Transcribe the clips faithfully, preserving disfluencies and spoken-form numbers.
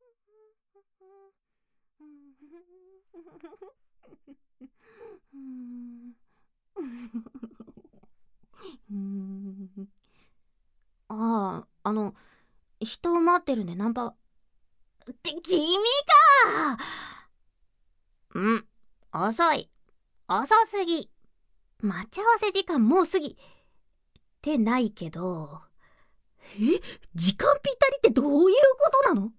ああ、あの、人を待ってるんでナンパ。って君か。うん、遅い。遅すぎ。待ち合わせ時間もう過ぎてないけど。え、時間ぴったりってどういうことなの？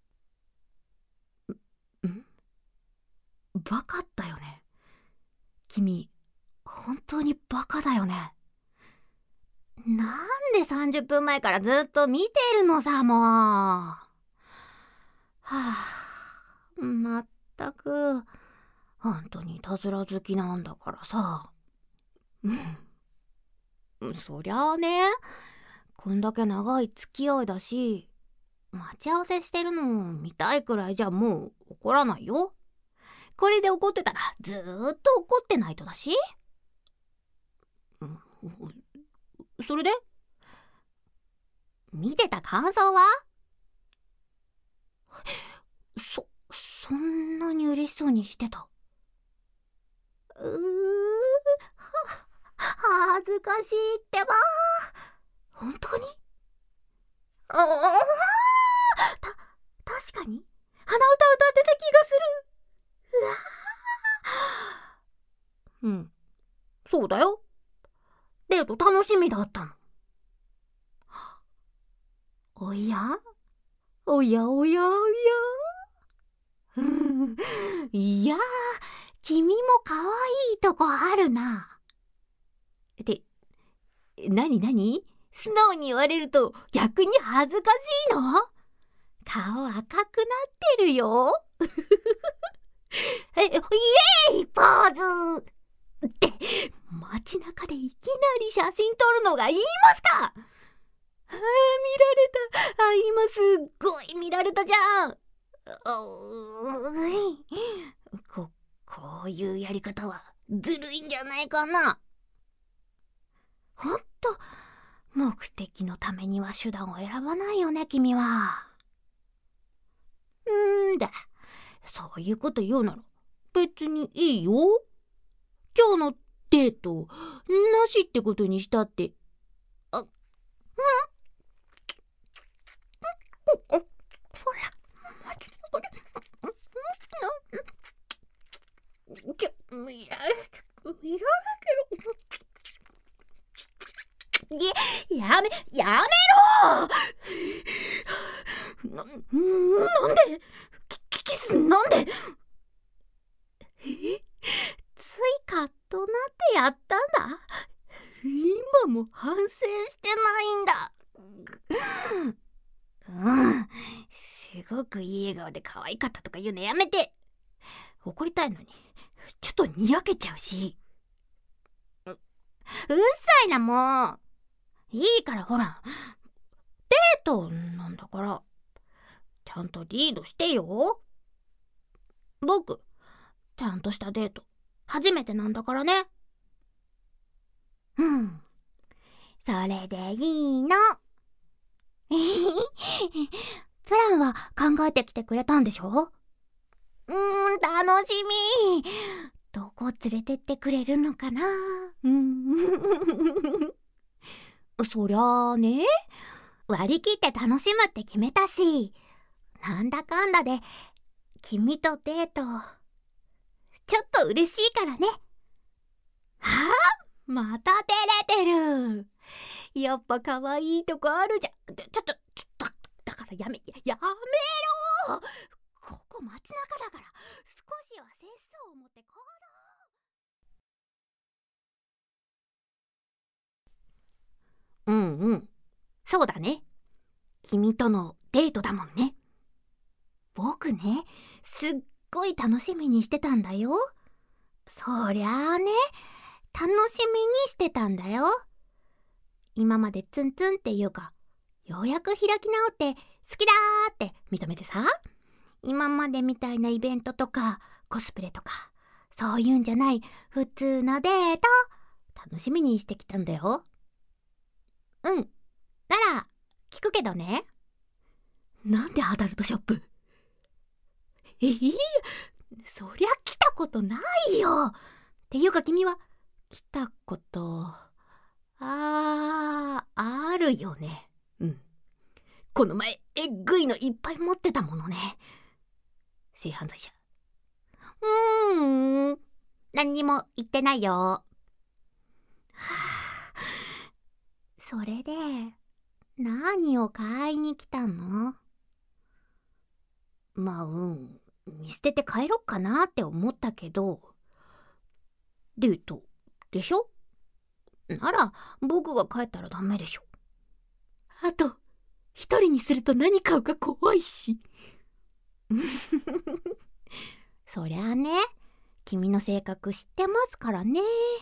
ん？バカだよね。君、本当にバカだよね。なんでさんじゅっぷんまえからずっと見てるのさ、もう。はあ、まったく、本当にいたずら好きなんだからさ。うん、そりゃあね、こんだけ長い付き合いだし、待ち合わせしてるの見たいくらいじゃもう怒らないよ。これで怒ってたらずーっと怒ってないとだし。うん、それで見てた感想は？そ、そんなに嬉しそうにしてた？うー、恥ずかしいってば。本当に？ああ、た、確かに鼻歌歌ってた気がする。うわー。うん、そうだよ。デート楽しみだったの。おやおやおやおや。いやー、君も可愛いとこあるな。って、なになに？素直に言われると逆に恥ずかしいの？顔赤くなってるよ。え、イエーイポーズって、街中でいきなり写真撮るのが言いますか？あー、見られた。あ、今すっごい見られたじゃん。こ、こういうやり方はずるいんじゃないかな。ほんと、目的のためには手段を選ばないよね、君は。んーだ、そういうこと言うなら別にいいよ。今日のデートなしってことにしたって。あ、ん？ほら、見られ見られけど、やめやめろ。な、なんでキスなんで？え、ついカッとなってやったんだ。今も反省してないんだ。うん、すごくいい笑顔で可愛かったとか言うのやめて。怒りたいのにちょっとにやけちゃうし。う、うっさいな、もう。いいからほら、デートなんだからちゃんとリードしてよ。僕ちゃんとしたデート初めてなんだからね。うん、それでいいの。プランは考えてきてくれたんでしょ？うーん、楽しみ。どこ連れてってくれるのかな。うん。そりゃあね、割り切って楽しむって決めたし、なんだかんだで君とデートちょっと嬉しいからね。ああ、また照れてる。やっぱ可愛いとこあるじゃん。ちょっとちょっとだからやめやめろ。ここ街中だから少しは節操を持って行動。うんうん、そうだね。君とのデートだもんね。僕ね、すっごい楽しみにしてたんだよ。そりゃあね、楽しみにしてたんだよ。今までツンツンっていうか、ようやく開き直って好きだーって認めてさ、今までみたいなイベントとかコスプレとかそういうんじゃない普通のデート楽しみにしてきたんだよ。うん、なら聞くけどね。なんでアダルトショップ？ えー、そりゃ来たことないよ。っていうか君は来たことあーあるよね。うん。この前えっぐいのいっぱい持ってたものね。性犯罪者。うーん、何にも言ってないよ。はあ、それで何を買いに来たの？まあうん見捨てて帰ろっかなって思ったけど、デートでしょ？なら僕が帰ったらダメでしょ。あと一人にすると何買うか怖いし。そりゃあね、君の性格知ってますからね。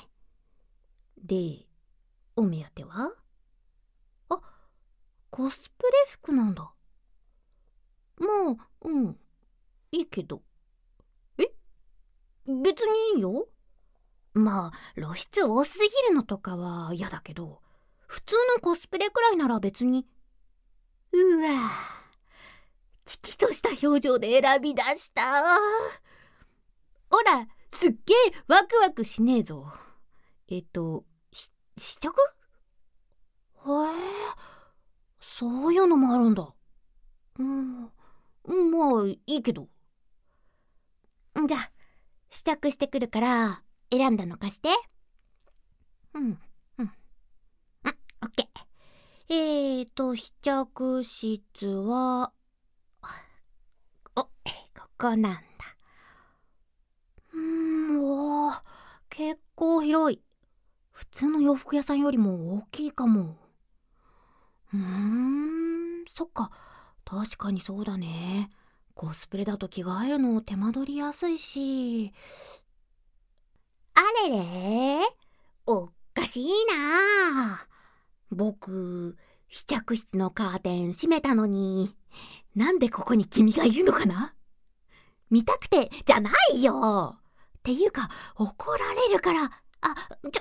で、お目当ては？あ、コスプレ服なんだ。まあ、うん、いいけど。え？別にいいよ。まあ、露出多すぎるのとかは嫌だけど、普通のコスプレくらいなら別に。うわぁ、危機とした表情で選び出した。ほら、すっげえワクワクしねえぞ。えっと、し試着？へえ、そういうのもあるんだ。うん、まあいいけど。じゃあ、試着してくるから選んだの貸して。うん、うん、うん、オッケー。えーと、試着室は、お、ここなんだ。うーん、おー、結構広い。普通の洋服屋さんよりも大きいかも。うーん、そっか。確かにそうだね。コスプレだと着替えるの手間取りやすいし。あれれおかしいな。僕、試着室のカーテン閉めたのに、なんでここに君がいるのかな？見たくてじゃないよ。っていうか、怒られるから。あ、ちょ、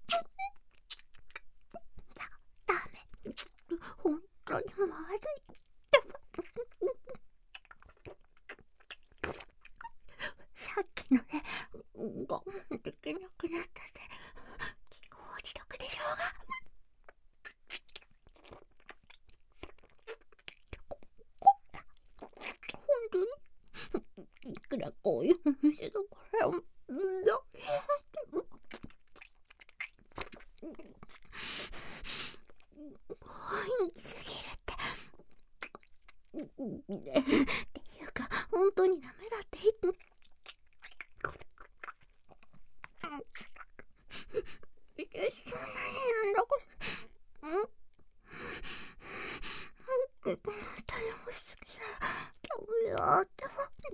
ダメ。本当にまずい。さっきのね、我慢できなくなったぜ。自業自得でしょうが。本当にいくらこういう店だからだ可愛すぎるってっていうか本当にダメだって言ってえ、そんなになんだこれ。ん頼みすぎだ。ダメだって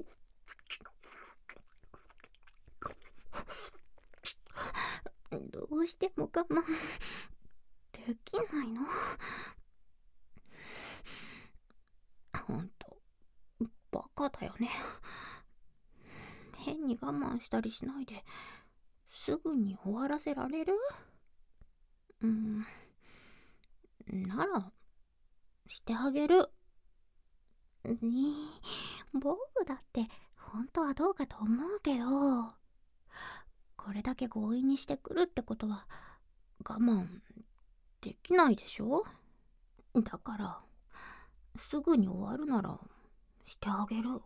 どうしても我慢できないの？ほんとバカだよね。変に我慢したりしないですぐに終わらせられる？うん、ならしてあげる。ねえ、僕だって本当はどうかと思うけど、これだけ強引にしてくるってことは我慢できないでしょ？だからすぐに終わるならしてあげる。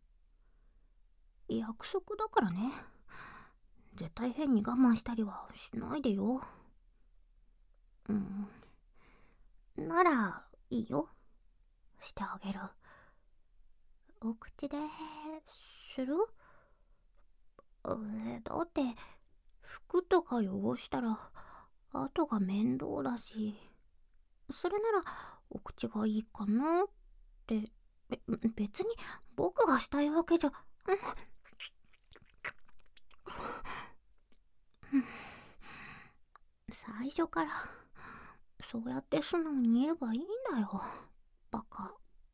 約束だからね。絶対変に我慢したりはしないでよ。うん、ならいいよ。してあげる。お口でする？えだって服とか汚したら後が面倒だし、それならお口がいいかなって。べ別に僕がしたいわけじゃ。最初からそうやって素直に言えばいいんだよ、バカ。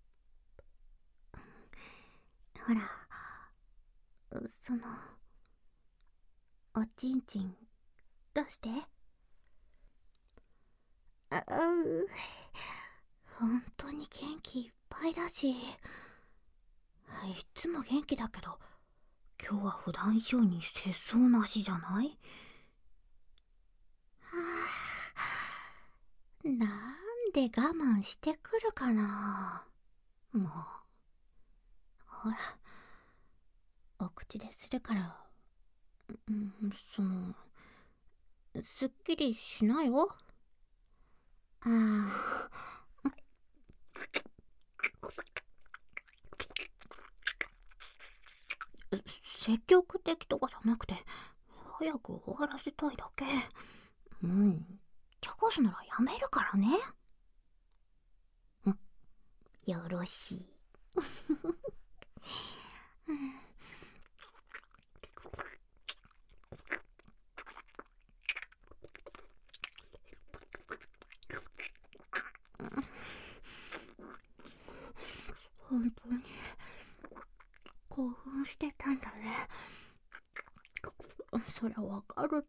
ほら、そのおちんちん出して。あう本当に元気いっぱいだし、 いつも元気だけど、今日は普段以上に節操なしじゃない？はあ、なんで我慢してくるかな。もう、ほら、お口でするから、うん、その、すっきりしないよ。ああ。積極的とかじゃなくて、早く終わらせたいだけ。うん、茶化すならやめるからね。うん、よろしい。うん、本当に興奮してたんだね。そりゃわかるって。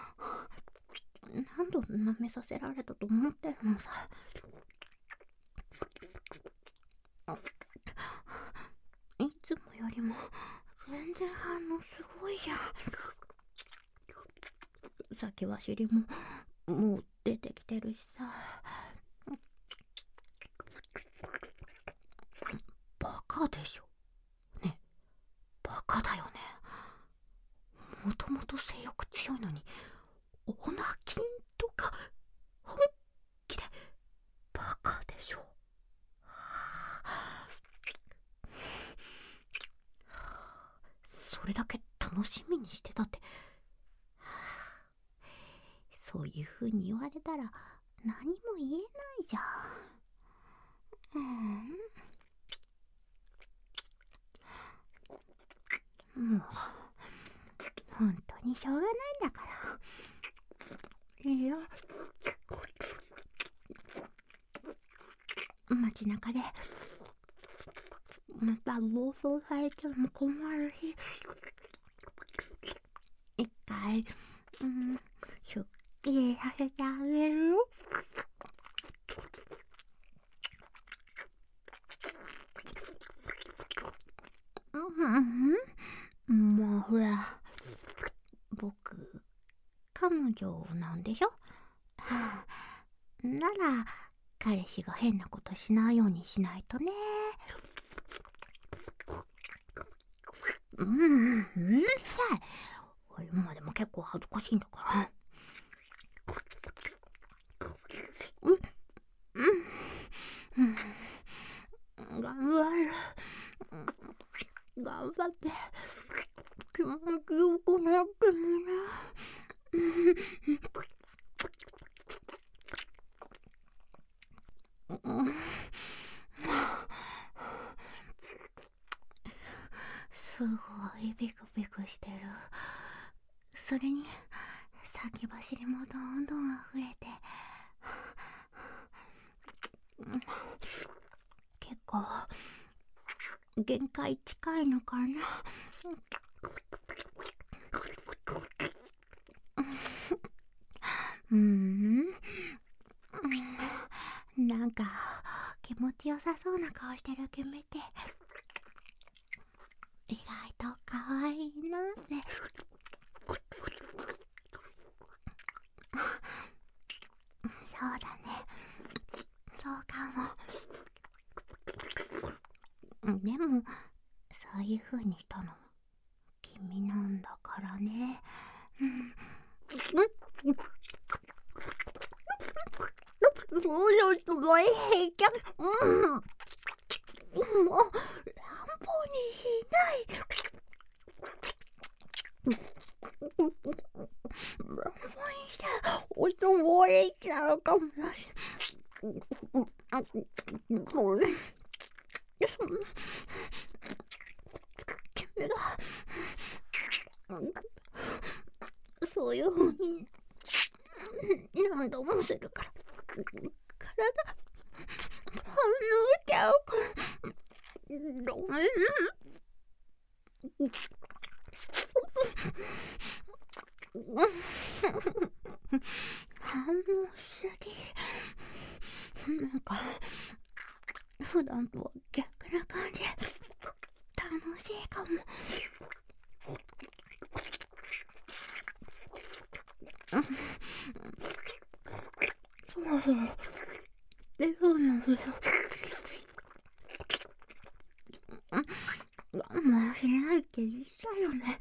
何度舐めさせられたと思ってるのさ。いつもよりも全然反応すごいじゃん。先走りももう出てきてるしさ。バカでしょね。バカだよね。もともと性欲強いのにオナキンとか本気で。バカでしょ。それだけ楽しみにしてたって。そういう風に言われたら何も言えないじゃん。うん、もう本当にしょうがないんだから。いや、街中でまた暴走されても困るし、一回、うん、すっきりさせてあげるよ。うん、もうほら、僕彼女なんでしょ。なら彼氏が変なことしないようにしないとね。うん、うるさい。今でも結構恥ずかしいんだから。うん、うん、うん、頑張る。頑張って気持ちよくなってもね。すごいビクビクしてる。それに先走りもどんどん溢れて、結構限界近いのかな。うん、なんか気持ちよさそうな顔してる君って意外と可愛いなって。そうだね、そうかも。でもそういう風にしたの君なんだからね。うん、そうよ、すごい平気。うん、もう乱暴にしない。乱暴にしたらおつぼれちゃうかもしれない。それ君がそういう風に何度もするから体反応しちゃうから。ごめん。反応しすぎ。なんか普段とは逆な感じ。 しいかも。そろそろ出そうなんですよ。我慢しないって言ったよね。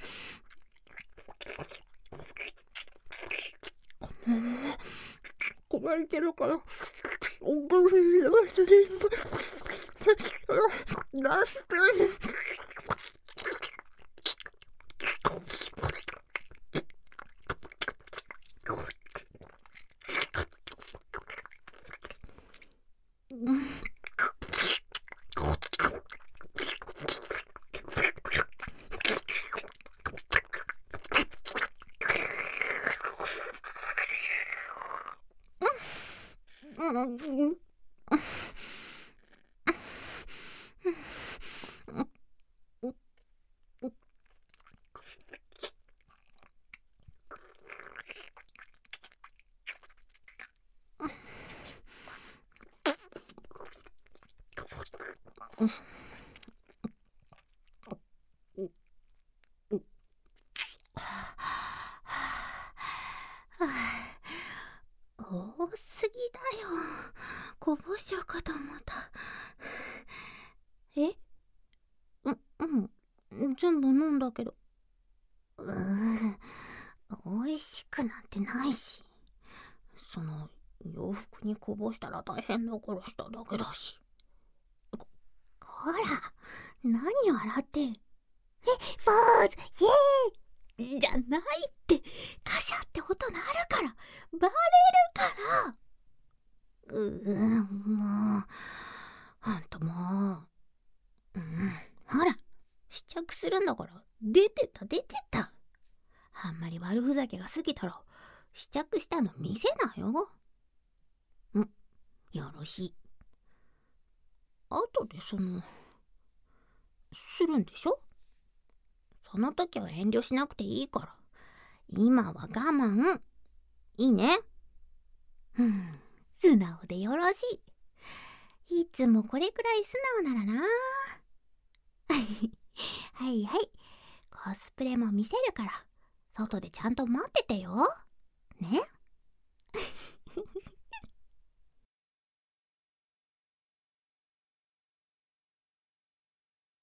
こぼれてるからおぶり出して出して多すぎだよ。こぼしちゃうかと思った。え？う、うん。全部飲んだけど。うーん。美味しくなんてないし。その、洋服にこぼしたら大変だからしただけだし。こ、ほら、何を洗って。え、ポーズイエーイじゃないって、カシャって音鳴るから、バレるから。うーん、もう、ほんともう。うん、ほら、試着するんだから、出てた出てた。あんまり悪ふざけが過ぎたら、試着したの見せなよ。うん、よろしい。後でその、するんでしょ？その時は遠慮しなくていいから。今は我慢。いいね。うん、素直でよろしい。いつもこれくらい素直ならな。はいはい。コスプレも見せるから、外でちゃんと待っててよ。ね。